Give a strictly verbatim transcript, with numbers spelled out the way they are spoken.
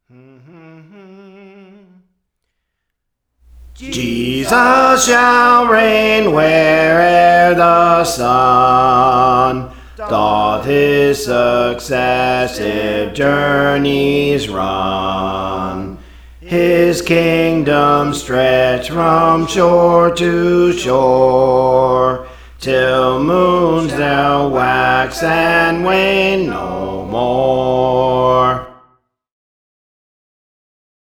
Jesus shall reign where'er the sun doth his successive journeys run. His kingdom stretch from shore to shore, till moons shall wax and wane no more.